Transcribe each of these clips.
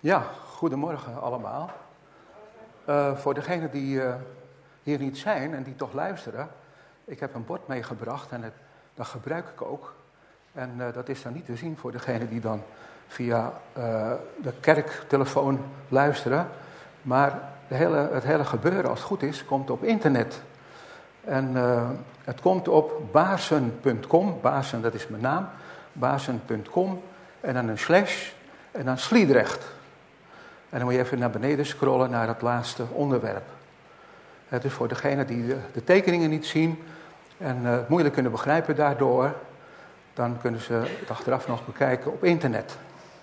Ja, goedemorgen allemaal. Voor degenen die hier niet zijn en die toch luisteren, ik heb een bord meegebracht en dat gebruik ik ook. En dat is dan niet te zien voor degenen die dan via de kerktelefoon luisteren. Maar het hele gebeuren, als het goed is, komt op internet. En het komt op baarsen.com, Baarsen, dat is mijn naam, baarsen.com en dan een slash en dan Sliedrecht. En dan moet je even naar beneden scrollen naar het laatste onderwerp. Het is voor degenen die de tekeningen niet zien en het moeilijk kunnen begrijpen daardoor, dan kunnen ze het achteraf nog bekijken op internet.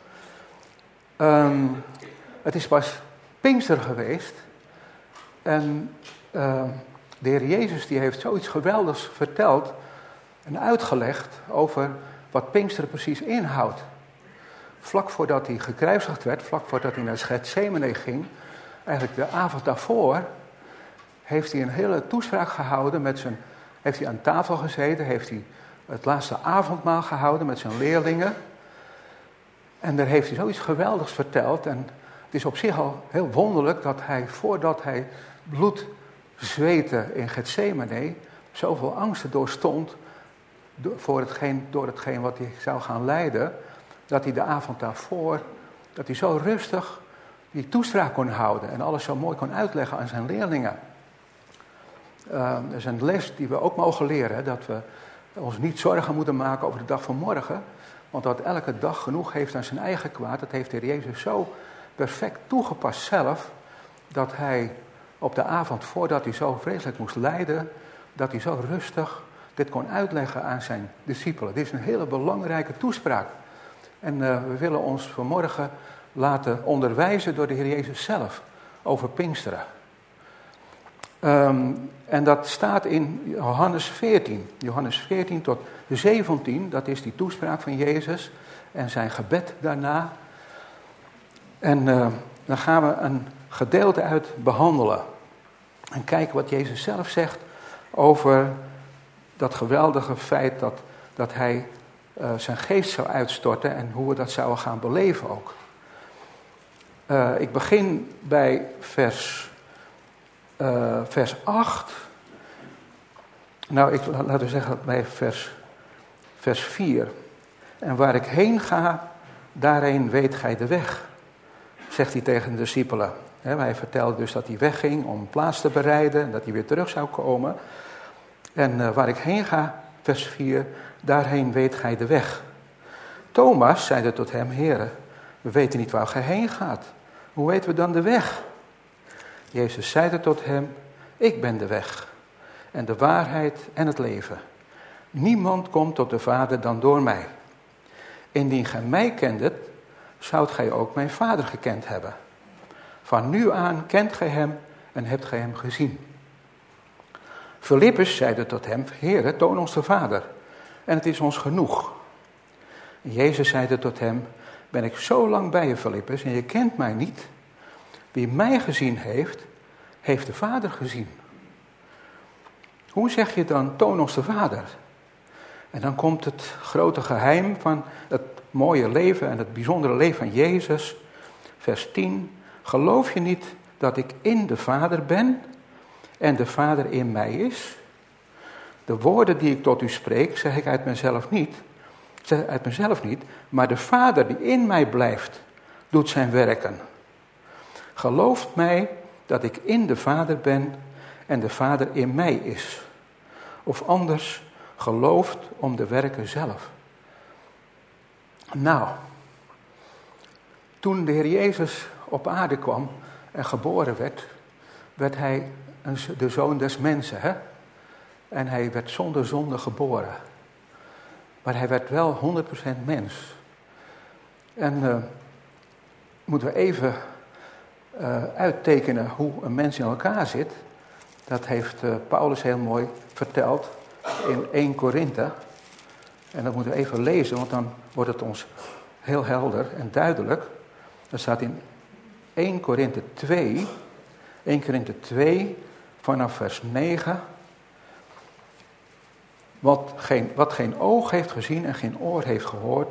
Het is pas Pinkster geweest en de Heer Jezus die heeft zoiets geweldigs verteld en uitgelegd over wat Pinkster precies inhoudt. Vlak voordat hij gekruisigd werd, vlak voordat hij naar Getsemane ging, eigenlijk de avond daarvoor, heeft hij een hele toespraak gehouden. Heeft hij aan tafel gezeten, heeft hij het laatste avondmaal gehouden met zijn leerlingen. En daar heeft hij zoiets geweldigs verteld. En het is op zich al heel wonderlijk dat hij, voordat hij bloed zweette in Getsemane, zoveel angsten doorstond door hetgeen wat hij zou gaan lijden, dat hij de avond daarvoor, dat hij zo rustig die toespraak kon houden en alles zo mooi kon uitleggen aan zijn leerlingen. Dat is een les die we ook mogen leren, dat we ons niet zorgen moeten maken over de dag van morgen, want dat elke dag genoeg heeft aan zijn eigen kwaad, dat heeft de Heer Jezus zo perfect toegepast zelf, dat hij op de avond voordat hij zo vreselijk moest lijden, dat hij zo rustig dit kon uitleggen aan zijn discipelen. Dit is een hele belangrijke toespraak. En we willen ons vanmorgen laten onderwijzen door de Heer Jezus zelf over Pinksteren. En dat staat in Johannes 14. Johannes 14 tot 17, dat is die toespraak van Jezus en zijn gebed daarna. En dan gaan we een gedeelte uit behandelen. En kijken wat Jezus zelf zegt over dat geweldige feit dat hij zijn geest zou uitstorten en hoe we dat zouden gaan beleven ook. Ik begin bij vers 8. Nou, laten we zeggen bij vers 4. En waar ik heen ga, daarheen weet gij de weg, zegt hij tegen de discipelen. Hij vertelde dus dat hij wegging om een plaats te bereiden en dat hij weer terug zou komen. En waar ik heen ga, vers 4, daarheen weet gij de weg. Thomas zeide tot hem, Heere, we weten niet waar gij heen gaat. Hoe weten we dan de weg? Jezus zeide tot hem, ik ben de weg en de waarheid en het leven. Niemand komt tot de Vader dan door mij. Indien gij mij kendet, zoudt gij ook mijn Vader gekend hebben. Van nu aan kent gij hem en hebt gij hem gezien. Filippus zeide tot hem, Heere, toon ons de Vader, en het is ons genoeg. Jezus zeide tot hem, ben ik zo lang bij je, Filippus, en je kent mij niet? Wie mij gezien heeft, heeft de Vader gezien. Hoe zeg je dan, toon ons de Vader? En dan komt het grote geheim van het mooie leven en het bijzondere leven van Jezus. Vers 10, geloof je niet dat ik in de Vader ben en de Vader in mij is? De woorden die ik tot u spreek, zeg ik uit mezelf niet, maar de Vader die in mij blijft, doet zijn werken. Gelooft mij dat ik in de Vader ben en de Vader in mij is. Of anders, gelooft om de werken zelf. Nou, toen de Heer Jezus op aarde kwam en geboren werd hij de Zoon des mensen, hè? En hij werd zonder zonde geboren. Maar hij werd wel 100% mens. En moeten we even uittekenen hoe een mens in elkaar zit. Dat heeft Paulus heel mooi verteld in 1 Korinthe. En dat moeten we even lezen, want dan wordt het ons heel helder en duidelijk. Dat staat in 1 Korinthe 2. 1 Korinthe 2 vanaf vers 9. Wat geen oog heeft gezien en geen oor heeft gehoord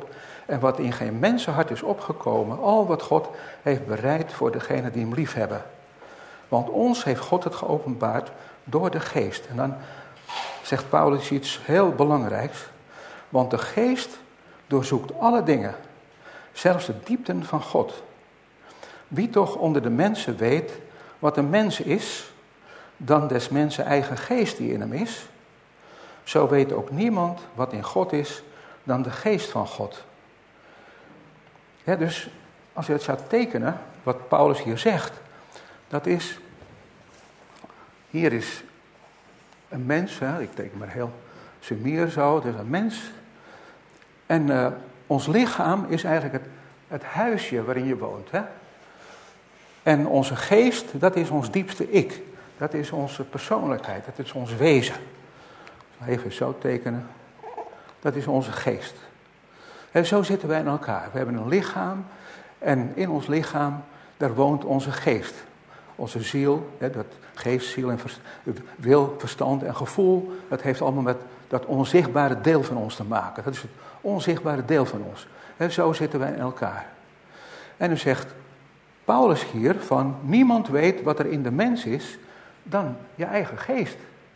en wat in geen mensenhart is opgekomen, al wat God heeft bereid voor degenen die hem lief hebben. Want ons heeft God het geopenbaard door de geest. En dan zegt Paulus iets heel belangrijks. Want de geest doorzoekt alle dingen, zelfs de diepten van God. Wie toch onder de mensen weet wat een mens is, dan des mensen eigen geest die in hem is, zo weet ook niemand wat in God is dan de geest van God. Ja, dus als je het zou tekenen, wat Paulus hier zegt, dat is, hier is een mens, hè, ik teken maar heel sumier zo, dus een mens. En ons lichaam is eigenlijk het huisje waarin je woont. Hè? En onze geest, dat is ons diepste ik. Dat is onze persoonlijkheid, dat is ons wezen. Even zo tekenen. Dat is onze geest. En zo zitten wij in elkaar. We hebben een lichaam en in ons lichaam, daar woont onze geest. Onze ziel, dat geest, ziel en wil, verstand en gevoel, dat heeft allemaal met dat onzichtbare deel van ons te maken. Dat is het onzichtbare deel van ons. En zo zitten wij in elkaar. En dan zegt Paulus hier van, niemand weet wat er in de mens is dan je eigen geest.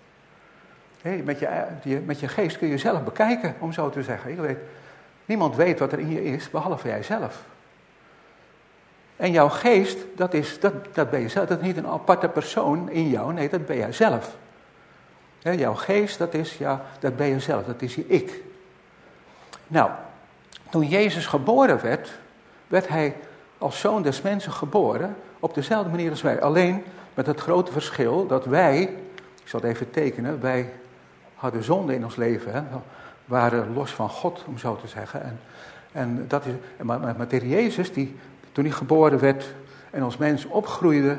Met je geest kun je zelf bekijken, om zo te zeggen. Niemand weet wat er in je is, behalve jijzelf. En jouw geest, dat ben je zelf. Dat is niet een aparte persoon in jou, nee, dat ben jij zelf. Jouw geest, dat ben je zelf, dat is je ik. Nou, toen Jezus geboren werd, werd hij als zoon des mensen geboren, op dezelfde manier als wij. Alleen met het grote verschil dat wij, ik zal het even tekenen, wij hadden zonde in ons leven, hè, waren los van God, om zo te zeggen. Maar de Heer Jezus, toen hij geboren werd en als mens opgroeide,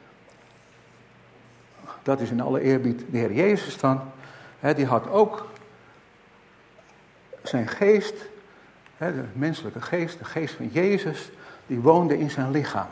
dat is in alle eerbied de Heer Jezus dan, hè, die had ook zijn geest, hè, de menselijke geest, de geest van Jezus, die woonde in zijn lichaam.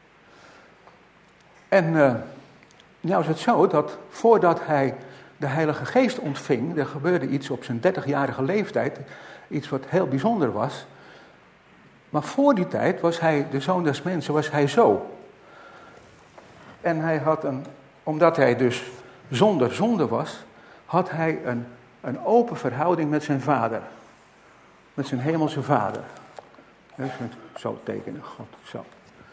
En nou is het zo dat voordat hij de Heilige Geest ontving, er gebeurde iets op zijn 30-jarige leeftijd, iets wat heel bijzonder was. Maar voor die tijd was hij, de zoon des mensen, was hij zo. En hij had omdat hij dus zonder zonde was, had hij een open verhouding met zijn vader. Met zijn hemelse vader. Zo tekenen, God, zo.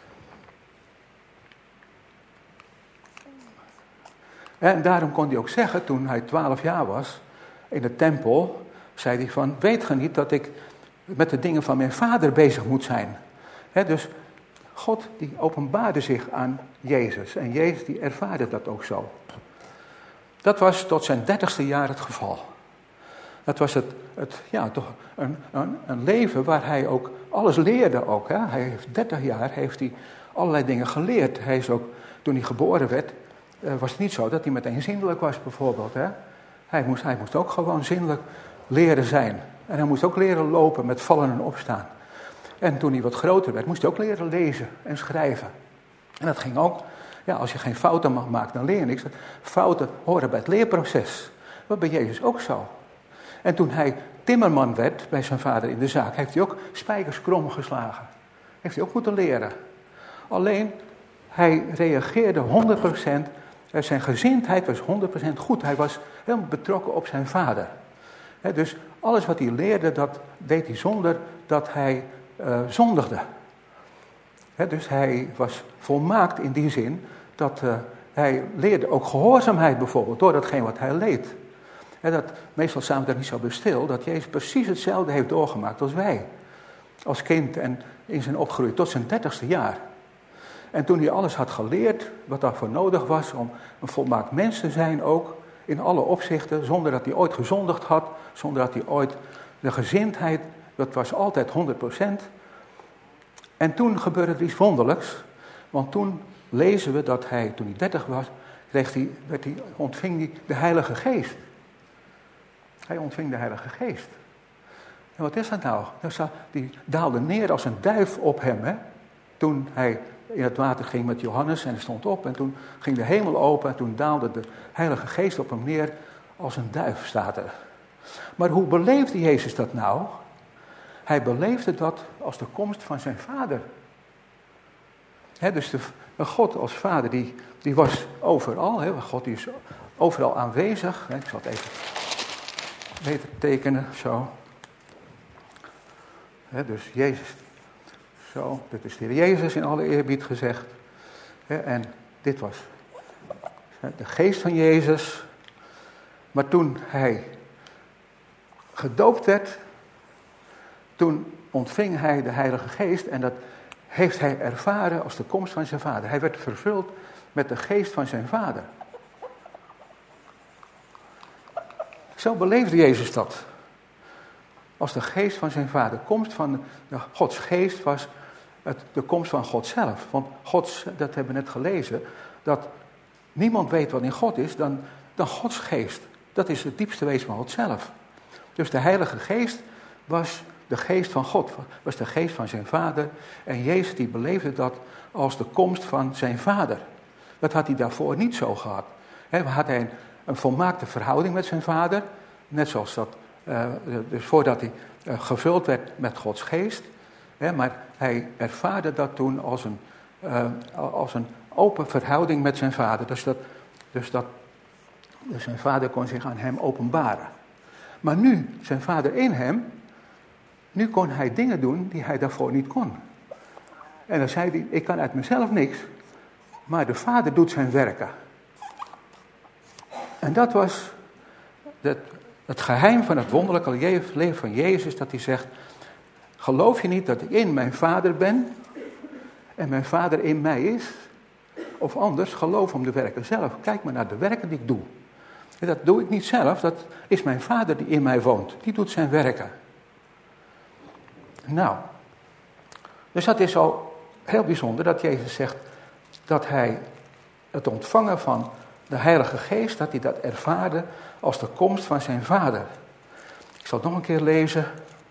En daarom kon hij ook zeggen, toen hij 12 jaar was, in de tempel, zei hij van, weet ge niet dat ik met de dingen van mijn vader bezig moet zijn? Dus God die openbaarde zich aan Jezus en Jezus die ervaarde dat ook zo. Dat was tot zijn 30ste jaar het geval. Dat was toch een leven waar hij ook alles leerde ook. Hè? Hij heeft 30 jaar heeft hij allerlei dingen geleerd. Hij is ook, toen hij geboren werd, was het niet zo dat hij meteen zindelijk was bijvoorbeeld. Hè? Hij moest ook gewoon zindelijk leren zijn. En hij moest ook leren lopen met vallen en opstaan. En toen hij wat groter werd, moest hij ook leren lezen en schrijven. En dat ging ook, als je geen fouten mag maken, dan leer je niks. Fouten horen bij het leerproces. Dat bij Jezus ook zo. En toen hij timmerman werd bij zijn vader in de zaak, heeft hij ook spijkers krom geslagen. Heeft hij ook moeten leren. Alleen, hij reageerde 100%, zijn gezindheid was 100% goed. Hij was helemaal betrokken op zijn vader. Dus alles wat hij leerde, dat deed hij zonder dat hij zondigde. Dus hij was volmaakt in die zin dat hij leerde ook gehoorzaamheid bijvoorbeeld, door datgene wat hij leed. Meestal staan we daar niet zo bij stil, dat Jezus precies hetzelfde heeft doorgemaakt als wij. Als kind en in zijn opgroei tot zijn 30ste jaar. En toen hij alles had geleerd wat daarvoor nodig was om een volmaakt mens te zijn ook, in alle opzichten, zonder dat hij ooit gezondigd had, zonder dat hij ooit de gezindheid, dat was altijd 100%. En toen gebeurde er iets wonderlijks, want toen lezen we dat hij, toen hij 30 was, ontving hij de Heilige Geest. Hij ontving de Heilige Geest. En wat is dat nou? Die daalde neer als een duif op hem, hè? Toen hij in het water ging met Johannes en hij stond op en toen ging de hemel open en toen daalde de Heilige Geest op hem neer als een duif, staat er. Maar hoe beleefde Jezus dat nou? hij beleefde dat als de komst van zijn vader. Dus de God als vader, die was overal. God die is overal aanwezig. Ik zal het even beter tekenen, zo. Dus Jezus, zo, dit is de Heer Jezus in alle eerbied gezegd. En dit was de geest van Jezus. Maar toen hij gedoopt werd, toen ontving hij de Heilige Geest en dat heeft hij ervaren als de komst van zijn vader. Hij werd vervuld met de geest van zijn vader. Zo beleefde Jezus dat. Als de geest van zijn vader. Komst van Gods geest was de komst van God zelf. Want God, dat hebben we net gelezen, dat niemand weet wat in God is dan Gods geest. Dat is het diepste wezen van God zelf. Dus de Heilige Geest was de geest van God, was de geest van zijn vader. En Jezus die beleefde dat als de komst van zijn vader. Dat had hij daarvoor niet zo gehad. Had hij een volmaakte verhouding met zijn vader. Net zoals dat, dus voordat hij gevuld werd met Gods geest. Maar hij ervaarde dat toen als een open verhouding met zijn vader. Dus zijn vader kon zich aan hem openbaren. Maar nu, zijn vader in hem, nu kon hij dingen doen die hij daarvoor niet kon. En dan zei hij, ik kan uit mezelf niks, maar de vader doet zijn werken. En dat was het geheim van het wonderlijke leven van Jezus, dat hij zegt, geloof je niet dat ik in mijn vader ben en mijn vader in mij is? Of anders, geloof om de werken zelf. Kijk maar naar de werken die ik doe. En dat doe ik niet zelf, dat is mijn vader die in mij woont. Die doet zijn werken. Nou, dus dat is al heel bijzonder dat Jezus zegt dat hij het ontvangen van de Heilige Geest, dat hij dat ervaarde als de komst van zijn vader. Ik zal het nog een keer lezen.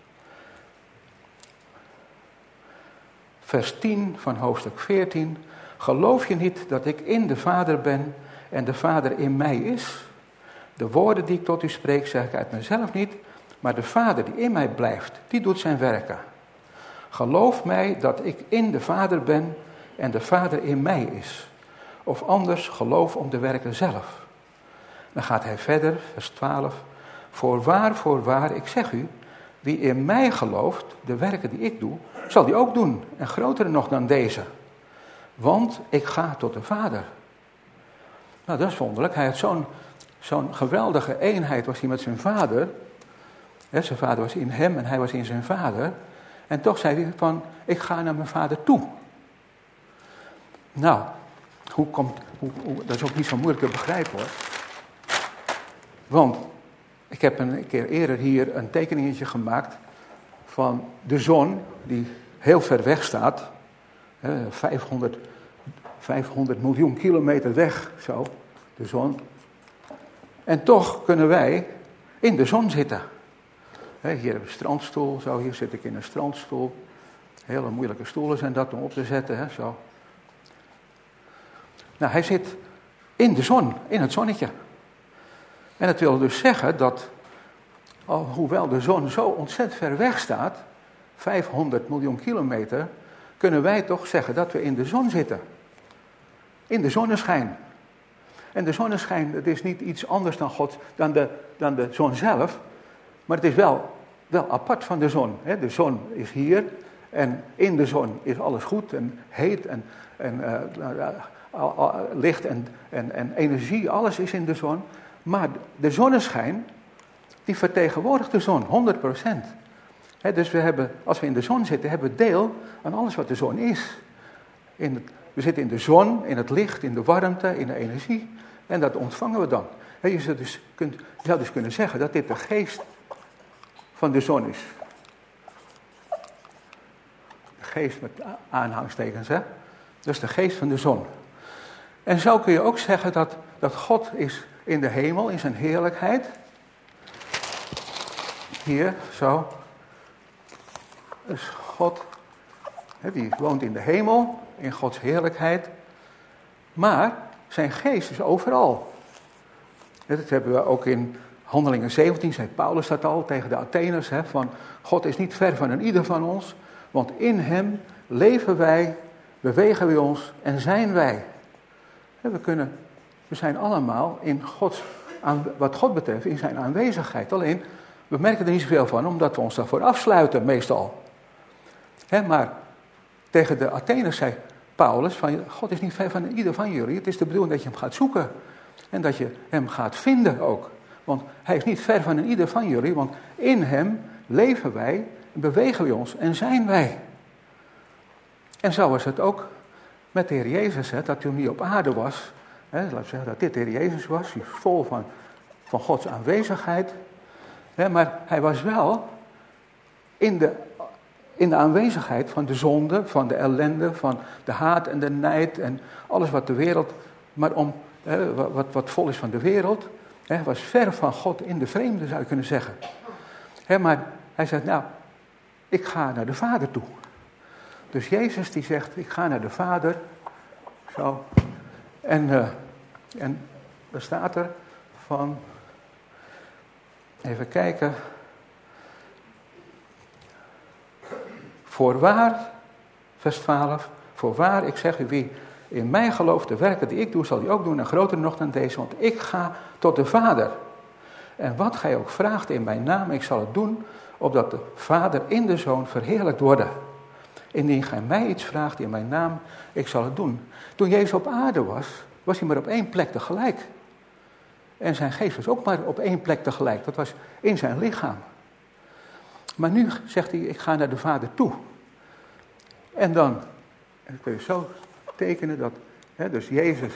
Vers 10 van hoofdstuk 14. Geloof je niet dat ik in de Vader ben en de Vader in mij is? De woorden die ik tot u spreek, zeg ik uit mezelf niet, maar de Vader die in mij blijft, die doet zijn werken. Geloof mij dat ik in de Vader ben en de Vader in mij is. Of anders, geloof om de werken zelf. Dan gaat hij verder, vers 12. Voorwaar, ik zeg u, wie in mij gelooft, de werken die ik doe, zal die ook doen. En grotere nog dan deze. Want ik ga tot de Vader. Nou, dat is wonderlijk. Hij had zo'n geweldige eenheid was hij met zijn vader. Zijn vader was in hem en hij was in zijn vader. En toch zei hij van, ik ga naar mijn vader toe. Nou, dat is ook niet zo moeilijk te begrijpen hoor. Want ik heb een keer eerder hier een tekeningetje gemaakt van de zon die heel ver weg staat. 500 miljoen kilometer weg, zo, de zon. En toch kunnen wij in de zon zitten. Hier hebben we een strandstoel, zo, hier zit ik in een strandstoel. Hele moeilijke stoelen zijn dat om op te zetten, zo. Nou, hij zit in de zon, in het zonnetje. En dat wil dus zeggen dat, hoewel de zon zo ontzettend ver weg staat, 500 miljoen kilometer, kunnen wij toch zeggen dat we in de zon zitten. In de zonneschijn. En de zonneschijn, het is niet iets anders dan de zon zelf, maar het is wel apart van de zon. De zon is hier en in de zon is alles goed en heet en licht en energie, alles is in de zon. Maar de zonneschijn, die vertegenwoordigt de zon, 100%. Dus als we in de zon zitten, hebben we deel aan alles wat de zon is. We zitten in de zon, in het licht, in de warmte, in de energie. En dat ontvangen we dan. Je zou dus kunnen zeggen dat dit de geest van de zon is. De geest met aanhangstekens, hè. Dus de geest van de zon. En zo kun je ook zeggen dat God is in de hemel, in zijn heerlijkheid. Hier, zo. Dus God, die woont in de hemel, in Gods heerlijkheid. Maar zijn geest is overal. Dat hebben we ook in Handelingen 17 zei Paulus dat al tegen de Atheners, van God is niet ver van een ieder van ons, want in hem leven wij, bewegen wij ons en zijn wij. We zijn allemaal in wat God betreft, in zijn aanwezigheid. Alleen, we merken er niet zoveel van, omdat we ons daarvoor afsluiten meestal. Maar tegen de Atheners zei Paulus, van God is niet ver van ieder van jullie. Het is de bedoeling dat je hem gaat zoeken. En dat je hem gaat vinden ook. Want hij is niet ver van ieder van jullie, want in hem leven wij, bewegen we ons en zijn wij. En zo was het ook met de Heer Jezus, dat toen hij op aarde was. Laten we zeggen dat dit de Heer Jezus was, hij was vol van Gods aanwezigheid. Maar hij was wel in de aanwezigheid van de zonde, van de ellende, van de haat en de nijd en alles wat de wereld, wat vol is van de wereld. Hij was ver van God in de vreemde, zou je kunnen zeggen. Maar hij zegt, ik ga naar de Vader toe. Dus Jezus die zegt, ik ga naar de Vader. Zo. En er staat er van, even kijken. Voorwaar, vers 12, voorwaar, ik zeg u, wie in mij gelooft, de werken die ik doe, zal hij ook doen en groter nog dan deze, want ik ga tot de Vader. En wat gij ook vraagt in mijn naam, ik zal het doen, opdat de Vader in de Zoon verheerlijkt worden. Indien gij mij iets vraagt in mijn naam, ik zal het doen. Toen Jezus op aarde was hij maar op één plek tegelijk. En zijn geest was ook maar op één plek tegelijk, dat was in zijn lichaam. Maar nu zegt hij, ik ga naar de Vader toe. En dan kun je zo tekenen dat, dus Jezus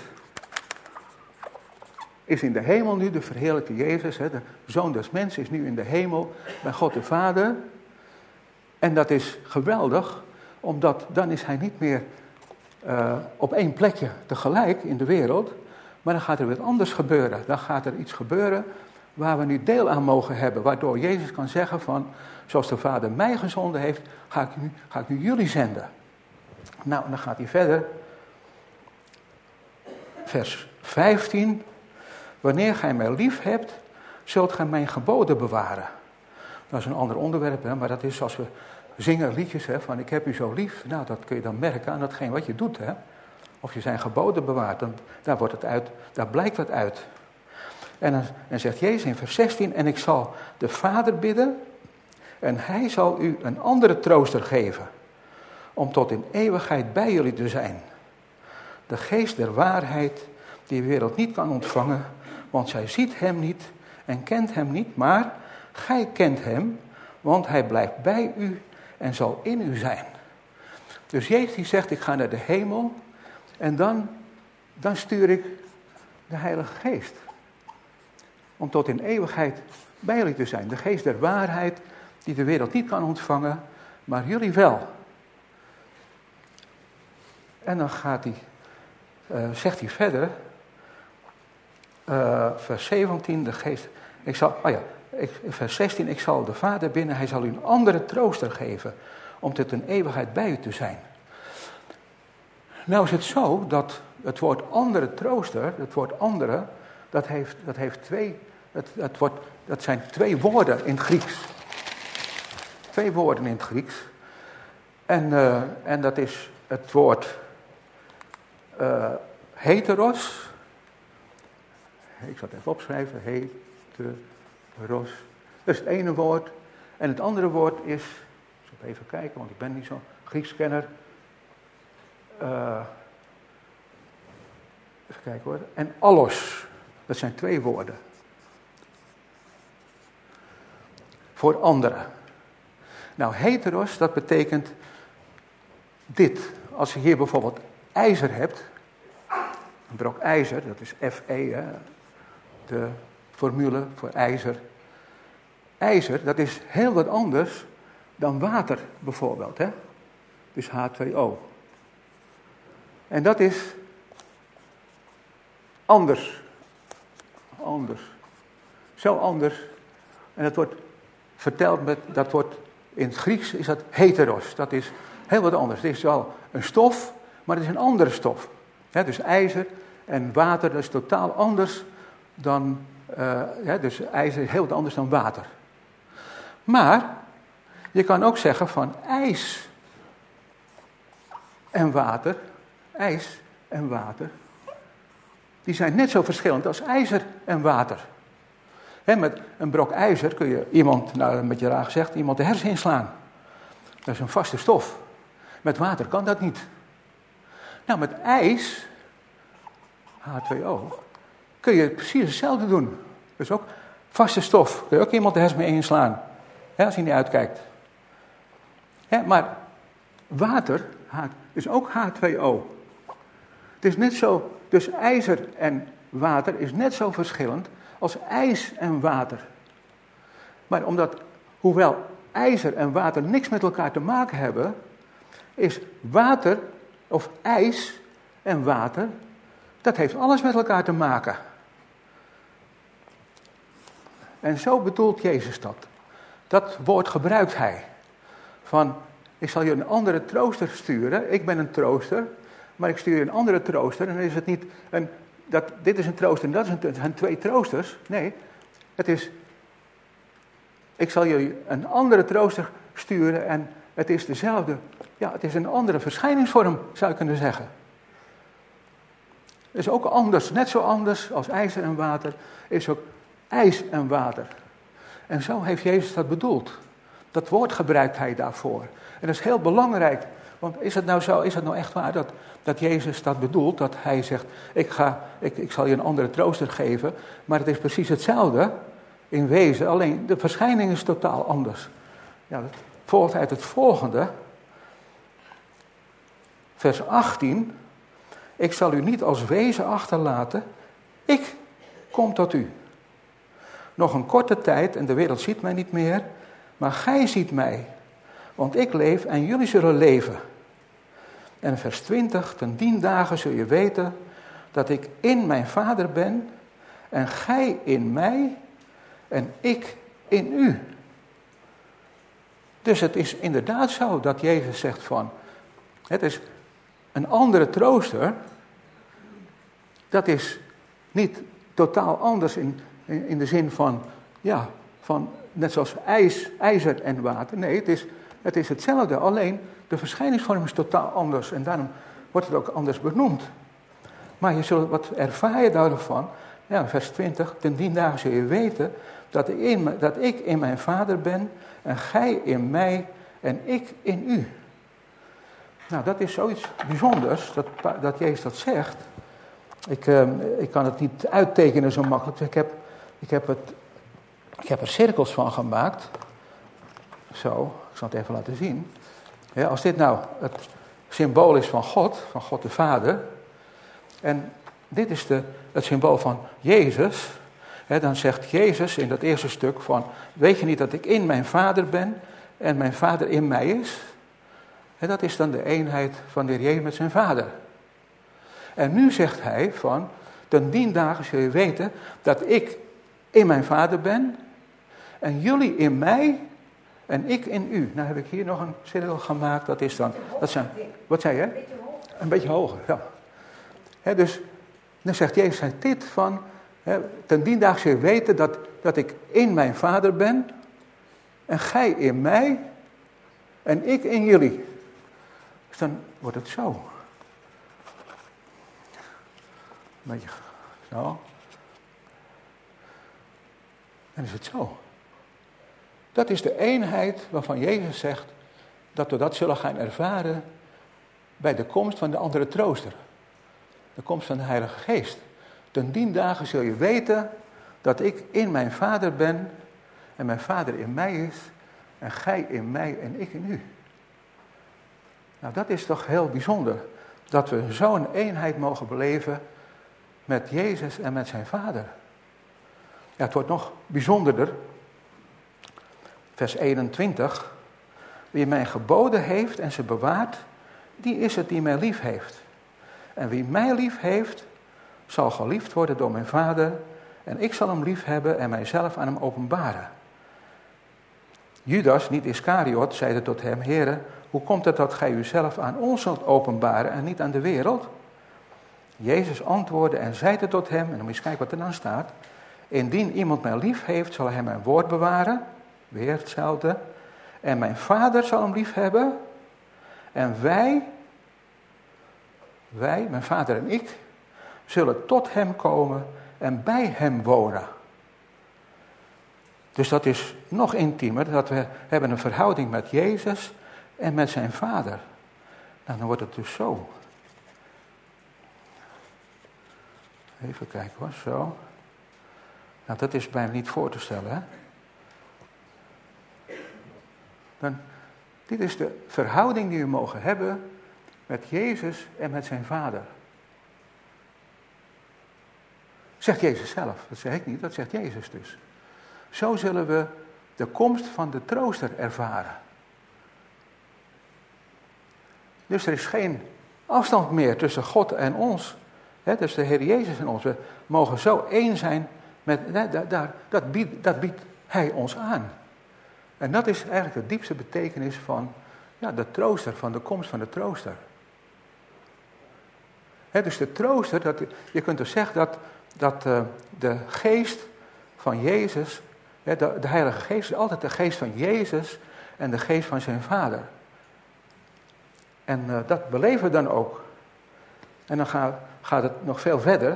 is in de hemel nu, de verheerlijkte Jezus, de Zoon des Mensen is nu in de hemel bij God de Vader. En dat is geweldig, omdat dan is hij niet meer op één plekje tegelijk in de wereld, maar dan gaat er weer anders gebeuren. Dan gaat er iets gebeuren waar we nu deel aan mogen hebben, waardoor Jezus kan zeggen van, zoals de Vader mij gezonden heeft, ga ik nu jullie zenden. Nou, dan gaat hij verder. Vers 15. Wanneer gij mij lief hebt, zult gij mijn geboden bewaren. Dat is een ander onderwerp, maar dat is zoals we zingen liedjes, van ik heb u zo lief. Nou, dat kun je dan merken aan datgene wat je doet. Of je zijn geboden bewaart, dan, daar blijkt dat uit. En dan zegt Jezus in vers 16, en ik zal de Vader bidden, en hij zal u een andere trooster geven, om tot in eeuwigheid bij jullie te zijn. De geest der waarheid, die de wereld niet kan ontvangen, want zij ziet hem niet en kent hem niet, maar gij kent hem, want hij blijft bij u en zal in u zijn. Dus Jezus die zegt, ik ga naar de hemel en dan stuur ik de Heilige Geest. Om tot in eeuwigheid bij jullie te zijn. De geest der waarheid, die de wereld niet kan ontvangen, maar jullie wel. En dan zegt hij verder, vers 17, de geest, vers 16, ik zal de Vader bidden, hij zal u een andere trooster geven, om tot een eeuwigheid bij u te zijn. Nou is het zo, dat het woord andere trooster, het woord andere, dat zijn twee woorden in het Grieks. Twee woorden in het Grieks. En dat is het woord heteros. Ik zal het even opschrijven. Heteros. Dat is het ene woord. En het andere woord is, ik zal even kijken, want ik ben niet zo'n Grieks-kenner. Even kijken hoor. En allos. Dat zijn twee woorden. Voor anderen. Nou, heteros, dat betekent dit. Als je hier bijvoorbeeld ijzer hebt, een brok ijzer, dat is Fe, de formule voor ijzer. Ijzer, dat is heel wat anders dan water bijvoorbeeld, dus H2O. En dat is anders. Zo anders. En dat wordt verteld in het Grieks is dat heteros. Dat is heel wat anders. Het is wel een stof, maar het is een andere stof. Dus ijzer en water, dat is totaal anders dan Dus ijzer is heel wat anders dan water. Maar je kan ook zeggen van ijs en water, die zijn net zo verschillend als ijzer en water. Met een brok ijzer kun je iemand, nou een beetje raar gezegd, iemand de hersen inslaan. Dat is een vaste stof. Met water kan dat niet. Nou, met ijs, H2O, kun je precies hetzelfde doen. Dus ook vaste stof. Kun je ook iemand de hersen mee inslaan. Als hij niet uitkijkt. Maar water is ook H2O. Het is net zo, dus ijzer en water is net zo verschillend als ijs en water. Maar hoewel ijzer en water niks met elkaar te maken hebben, is water of ijs en water, dat heeft alles met elkaar te maken. En zo bedoelt Jezus dat. Dat woord gebruikt hij. Van, ik zal je een andere trooster sturen. Ik ben een trooster, maar ik stuur je een andere trooster. En dan is het niet, dit is een trooster en dat zijn twee troosters. Nee, het is, ik zal je een andere trooster sturen en het is dezelfde. Ja, het is een andere verschijningsvorm, zou je kunnen zeggen. Het is ook anders, net zo anders als ijzer en water, is ook ijs en water. En zo heeft Jezus dat bedoeld. Dat woord gebruikt hij daarvoor. En dat is heel belangrijk. Want is het nou zo, is het nou echt waar dat Jezus dat bedoelt? Dat hij zegt, ik zal je een andere trooster geven. Maar het is precies hetzelfde in wezen. Alleen de verschijning is totaal anders. Ja, dat volgt uit het volgende. Vers 18. Ik zal u niet als wezen achterlaten. Ik kom tot u. Nog een korte tijd en de wereld ziet mij niet meer. Maar gij ziet mij. Want ik leef en jullie zullen leven. En vers 20. Ten 10 dagen zul je weten dat ik in mijn Vader ben. En gij in mij. En ik in u. Dus het is inderdaad zo dat Jezus zegt van. Het is een andere trooster. Dat is niet totaal anders in de zin van, ja, van net zoals ijzer en water. Nee, het is hetzelfde, alleen de verschijningsvorm is totaal anders en daarom wordt het ook anders benoemd. Maar wat ervaar je daarvan? Ja, vers 20, ten 10 dagen zul je weten dat ik in mijn Vader ben en gij in mij en ik in u. Nou, dat is zoiets bijzonders dat Jezus dat zegt. Ik kan het niet uittekenen zo makkelijk. Dus ik heb er cirkels van gemaakt. Zo, ik zal het even laten zien. Ja, als dit nou het symbool is van God de Vader. En dit is het symbool van Jezus. Dan zegt Jezus in dat eerste stuk van, weet je niet dat ik in mijn Vader ben en mijn Vader in mij is? Dat is dan de eenheid van de Heer Jezus met zijn Vader. En nu zegt hij van, ten 10 dagen zul je weten dat ik in mijn Vader ben en jullie in mij en ik in u. Nou heb ik hier nog een cirkel gemaakt, wat zei je? Een beetje hoger, ja. Dus dan zegt Jezus dit van, ten 10 dagen zul je weten dat ik in mijn Vader ben en gij in mij en ik in jullie. Dus dan wordt het zo. Een beetje zo. Dan is het zo. Dat is de eenheid waarvan Jezus zegt dat we dat zullen gaan ervaren bij de komst van de andere trooster. De komst van de Heilige Geest. Ten 10 dagen zul je weten dat ik in mijn Vader ben en mijn Vader in mij is en gij in mij en ik in u. Nou, dat is toch heel bijzonder dat we zo'n eenheid mogen beleven met Jezus en met zijn Vader. Ja, het wordt nog bijzonderder. Vers 21. Wie mij geboden heeft en ze bewaart, die is het die mij lief heeft. En wie mij lief heeft, zal geliefd worden door mijn Vader. En ik zal hem lief hebben en mijzelf aan hem openbaren. Judas, niet Iskariot, zeide tot hem, Heere, hoe komt het dat gij uzelf aan ons zult openbaren en niet aan de wereld? Jezus antwoordde en zeide tot hem, en dan moet je eens kijken wat er dan staat. Indien iemand mij lief heeft, zal hij mijn woord bewaren. Weer hetzelfde. En mijn Vader zal hem lief hebben. En wij, mijn Vader en ik, zullen tot hem komen en bij hem wonen. Dus dat is nog intiemer, dat we hebben een verhouding met Jezus en met zijn Vader. Nou, dan wordt het dus zo. Even kijken hoor, zo. Nou, dat is bijna niet voor te stellen, hè. Dit is de verhouding die we mogen hebben met Jezus en met zijn Vader. Zegt Jezus zelf, dat zeg ik niet, dat zegt Jezus dus. Zo zullen we de komst van de trooster ervaren. Dus er is geen afstand meer tussen God en ons. Dus de Heer Jezus en ons. We mogen zo één zijn met, dat biedt Hij ons aan. En dat is eigenlijk de diepste betekenis van de trooster, van de komst van de trooster. Dus de trooster, je kunt dus zeggen dat de geest van Jezus, de Heilige Geest is altijd de geest van Jezus en de geest van zijn Vader. En dat beleven we dan ook. En dan gaat het nog veel verder.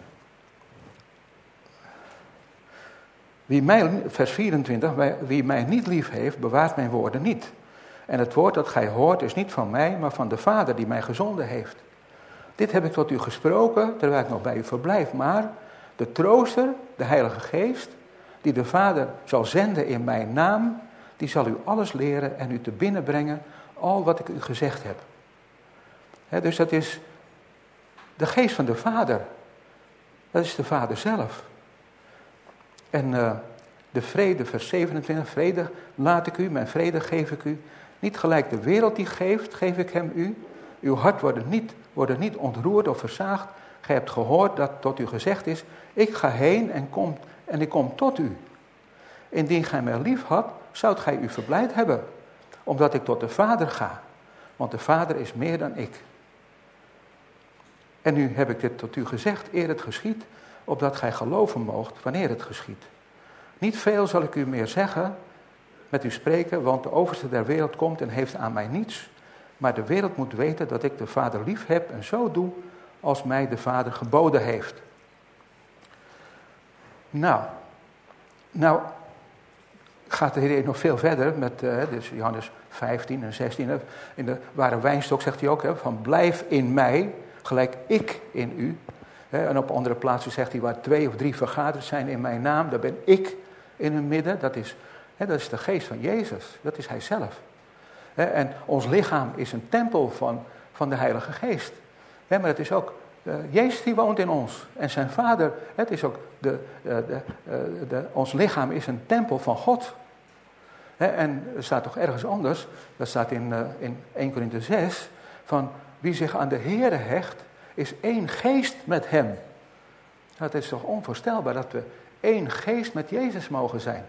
Vers 24, wie mij niet lief heeft, bewaart mijn woorden niet. En het woord dat gij hoort is niet van mij, maar van de Vader die mij gezonden heeft. Dit heb ik tot u gesproken, terwijl ik nog bij u verblijf. Maar de trooster, de Heilige Geest, die de Vader zal zenden in mijn naam, die zal u alles leren en u te binnen brengen, al wat ik u gezegd heb. Dus dat is de geest van de Vader. Dat is de Vader zelf. En de vrede, vers 27, vrede laat ik u, mijn vrede geef ik u. Niet gelijk de wereld die geeft, geef ik hem u. Uw hart wordt niet ontroerd of versaagd. Gij hebt gehoord dat tot u gezegd is, ik ga heen en ik kom tot u. Indien gij mij lief had, zoudt gij u verblijd hebben, omdat ik tot de Vader ga. Want de Vader is meer dan ik. En nu heb ik dit tot u gezegd, eer het geschiet, opdat gij geloven moogt wanneer het geschiet. Niet veel zal ik u meer zeggen, met u spreken, want de overste der wereld komt en heeft aan mij niets. Maar de wereld moet weten dat ik de Vader lief heb en zo doe als mij de Vader geboden heeft. Nou gaat de Heer nog veel verder met dus Johannes 15 en 16. In de ware wijnstok zegt hij ook, van blijf in mij, gelijk ik in u. En op andere plaatsen zegt hij, waar 2 of 3 vergaderd zijn in mijn naam, daar ben ik in hun midden. Dat is de geest van Jezus, dat is hij zelf. En ons lichaam is een tempel van de Heilige Geest. Maar het is ook Jezus die woont in ons. En zijn Vader, het is ook ons lichaam is een tempel van God. En er staat toch ergens anders, dat staat in 1 Korinthe 6, van wie zich aan de Here hecht, is één geest met hem. Nou, het is toch onvoorstelbaar dat we één geest met Jezus mogen zijn.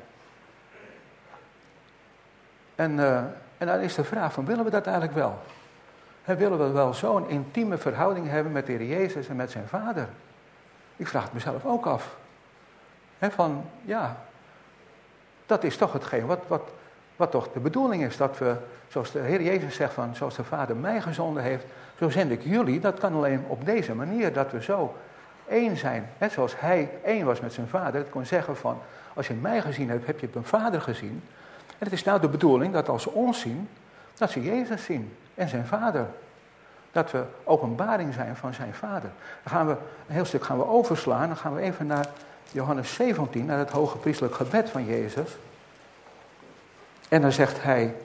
En dan is de vraag van, willen we dat eigenlijk wel? Willen we wel zo'n intieme verhouding hebben met de Heer Jezus en met zijn Vader? Ik vraag het mezelf ook af. Dat is toch hetgeen wat toch de bedoeling is. Dat we, zoals de Heer Jezus zegt, zoals de Vader mij gezonden heeft, zo zend ik jullie. Dat kan alleen op deze manier, dat we zo één zijn. Zoals hij één was met zijn Vader. Het kon zeggen van, als je mij gezien hebt, heb je mijn Vader gezien. En het is nou de bedoeling dat als ze ons zien, dat ze Jezus zien en zijn Vader. Dat we openbaring zijn van zijn Vader. Dan gaan we een heel stuk overslaan. Dan gaan we even naar Johannes 17, naar het hoge priestelijk gebed van Jezus. En dan zegt hij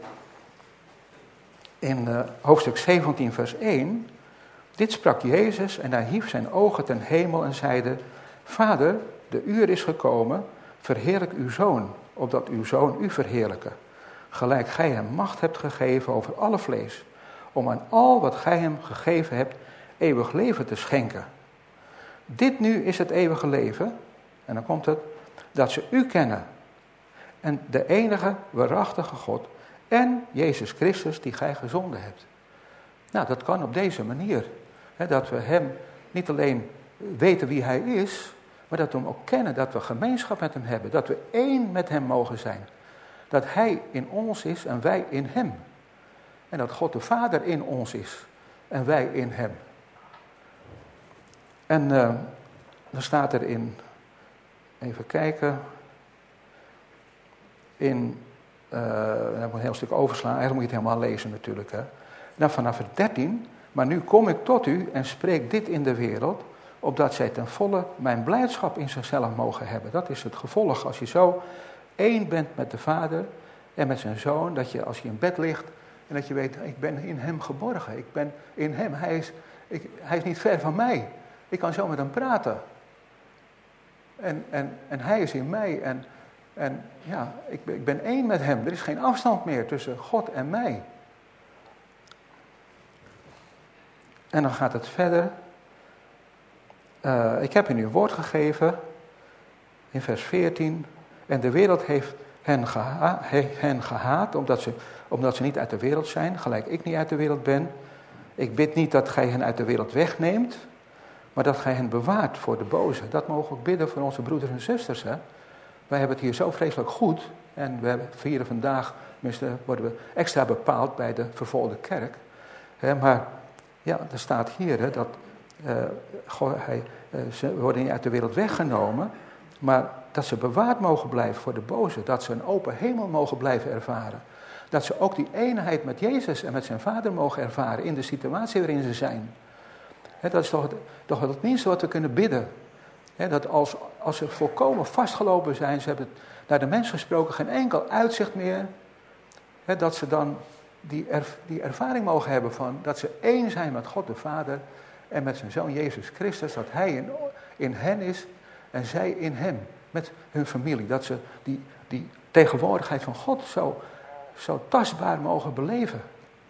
in hoofdstuk 17 vers 1... Dit sprak Jezus en hij hief zijn ogen ten hemel en zeide... Vader, de uur is gekomen, verheerlijk uw Zoon, opdat uw Zoon u verheerlijke. Gelijk gij hem macht hebt gegeven over alle vlees, om aan al wat gij hem gegeven hebt eeuwig leven te schenken. Dit nu is het eeuwige leven, en dan komt het, dat ze u kennen. En de enige waarachtige God en Jezus Christus die gij gezonden hebt. Nou, dat kan op deze manier. Dat we hem niet alleen weten wie hij is, maar dat we hem ook kennen, dat we gemeenschap met hem hebben, dat we één met hem mogen zijn. Dat hij in ons is en wij in hem. En dat God de Vader in ons is en wij in hem. En dan staat er in, even kijken, dan moet ik een heel stuk overslaan, eigenlijk moet je het helemaal lezen natuurlijk. Hè. Dan vanaf het 13, maar nu kom ik tot u en spreek dit in de wereld, opdat zij ten volle mijn blijdschap in zichzelf mogen hebben. Dat is het gevolg als je zo één bent met de Vader en met zijn Zoon, dat je als je in bed ligt en dat je weet, ik ben in hem geborgen, ik ben in hem, hij is niet ver van mij. Ik kan zo met hem praten. En hij is in mij en ja, ik ben één met hem. Er is geen afstand meer tussen God en mij. En dan gaat het verder. Ik heb in uw woord gegeven, in vers 14, en de wereld heeft hen gehaat, omdat ze niet uit de wereld zijn, gelijk ik niet uit de wereld ben. Ik bid niet dat gij hen uit de wereld wegneemt, maar dat gij hen bewaart voor de boze. Dat mogen we ook bidden voor onze broeders en zusters. Hè? Wij hebben het hier zo vreselijk goed. En we vieren vandaag, tenminste worden we extra bepaald bij de vervolgde kerk. Maar ja, er staat hier hè, dat ze worden niet uit de wereld weggenomen. Maar dat ze bewaard mogen blijven voor de boze. Dat ze een open hemel mogen blijven ervaren. Dat ze ook die eenheid met Jezus en met zijn Vader mogen ervaren in de situatie waarin ze zijn. Dat is toch het minste wat we kunnen bidden. Dat als ze volkomen vastgelopen zijn, ze hebben naar de mens gesproken, geen enkel uitzicht meer. Dat ze dan die ervaring mogen hebben van dat ze één zijn met God de Vader en met zijn Zoon Jezus Christus. Dat hij in hen is en zij in hem, met hun familie. Dat ze die tegenwoordigheid van God zo tastbaar mogen beleven.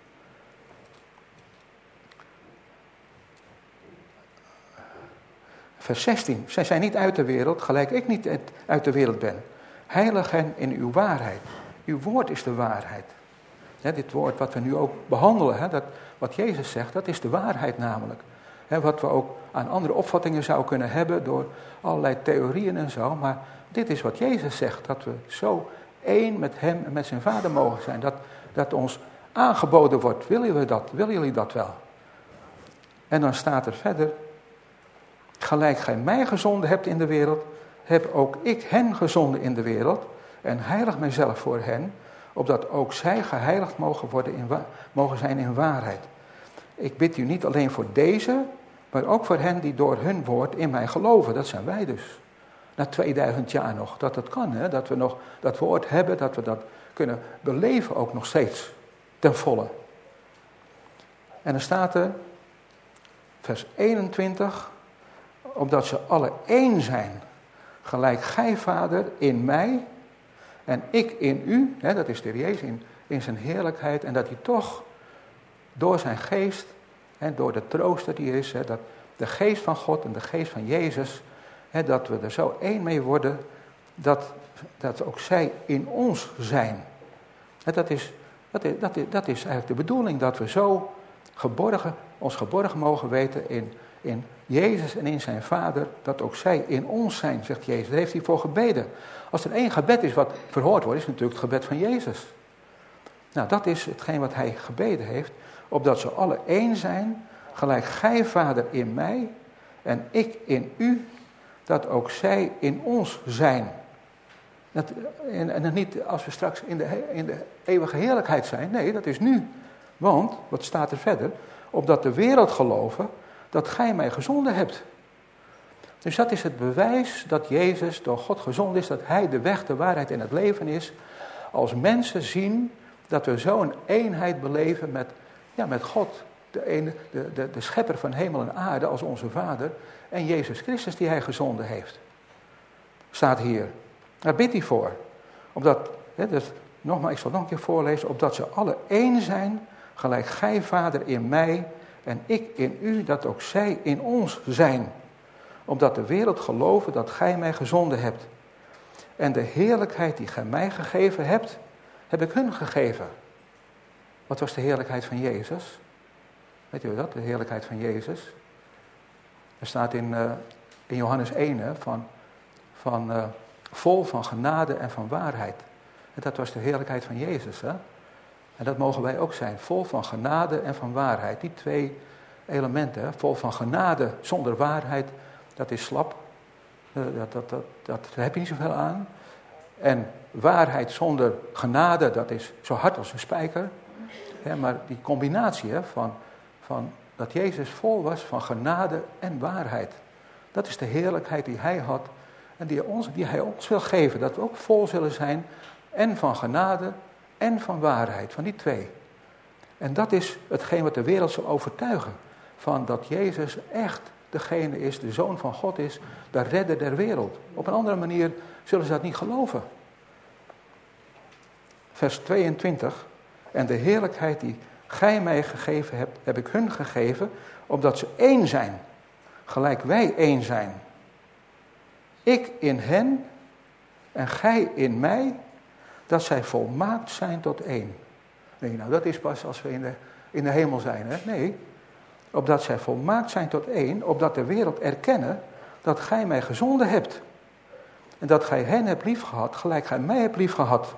Vers 16. Zij zijn niet uit de wereld, gelijk ik niet uit de wereld ben. Heilig hen in uw waarheid. Uw woord is de waarheid. Dit woord wat we nu ook behandelen, wat Jezus zegt, dat is de waarheid namelijk. Wat we ook aan andere opvattingen zouden kunnen hebben door allerlei theorieën en zo. Maar dit is wat Jezus zegt, dat we zo één met hem en met zijn Vader mogen zijn. Dat ons aangeboden wordt. Willen jullie dat wel? En dan staat er verder, gelijk gij mij gezonden hebt in de wereld, heb ook ik hen gezonden in de wereld en heilig mijzelf voor hen, opdat ook zij geheiligd mogen zijn in waarheid. Ik bid u niet alleen voor deze, maar ook voor hen die door hun woord in mij geloven. Dat zijn wij dus. Na 2000 jaar nog, dat het kan, hè? Dat we nog dat woord hebben, dat we dat kunnen beleven ook nog steeds, ten volle. En dan staat er, vers 21, opdat ze alle één zijn, gelijk gij, Vader, in mij en ik in u, hè, dat is de Heer Jezus in zijn heerlijkheid, en dat hij toch door zijn geest, hè, door de trooster die er is, hè, dat de geest van God en de geest van Jezus, hè, dat we er zo één mee worden, dat ook zij in ons zijn. Hè, dat is eigenlijk de bedoeling, dat we zo ons geborgen mogen weten in Jezus en in zijn Vader, dat ook zij in ons zijn, zegt Jezus. Daar heeft hij voor gebeden. Als er één gebed is wat verhoord wordt, is het natuurlijk het gebed van Jezus. Nou, dat is hetgeen wat hij gebeden heeft, opdat ze alle één zijn, gelijk gij, Vader, in mij en ik in u, dat ook zij in ons zijn. En niet als we straks in de eeuwige heerlijkheid zijn, nee, dat is nu. Want, wat staat er verder, opdat de wereld geloven dat gij mij gezonden hebt. Dus dat is het bewijs dat Jezus door God gezonden is, dat hij de weg, de waarheid en het leven is. Als mensen zien dat we zo'n eenheid beleven met God, de schepper van hemel en aarde als onze Vader, en Jezus Christus die hij gezonden heeft. Staat hier. Daar bidt hij voor. Dus nogmaals, ik zal nog een keer voorlezen, opdat ze alle één zijn, gelijk gij, Vader, in mij en ik in u, dat ook zij in ons zijn. Opdat de wereld geloven dat gij mij gezonden hebt. En de heerlijkheid die gij mij gegeven hebt, heb ik hun gegeven. Wat was de heerlijkheid van Jezus? Weet u dat, de heerlijkheid van Jezus? Er staat in in Johannes 1, hè, van vol van genade en van waarheid. En dat was de heerlijkheid van Jezus. Hè? En dat mogen wij ook zijn, vol van genade en van waarheid. Die twee elementen, hè? Vol van genade zonder waarheid, dat is slap. Daar heb je niet zoveel aan. En waarheid zonder genade, dat is zo hard als een spijker. Ja, maar die combinatie van dat Jezus vol was van genade en waarheid. Dat is de heerlijkheid die hij had en die hij ons wil geven. Dat we ook vol zullen zijn en van genade en van waarheid, van die twee. En dat is hetgeen wat de wereld zal overtuigen. Van dat Jezus echt degene is, de Zoon van God is, de redder der wereld. Op een andere manier zullen ze dat niet geloven. Vers 22. En de heerlijkheid die gij mij gegeven hebt, heb ik hun gegeven, opdat ze één zijn, gelijk wij één zijn. Ik in hen en gij in mij, dat zij volmaakt zijn tot één. Nee, nou dat is pas als we in de hemel zijn, hè? Nee, opdat zij volmaakt zijn tot één, opdat de wereld erkennen dat gij mij gezonden hebt. En dat gij hen hebt liefgehad, gelijk gij mij hebt liefgehad.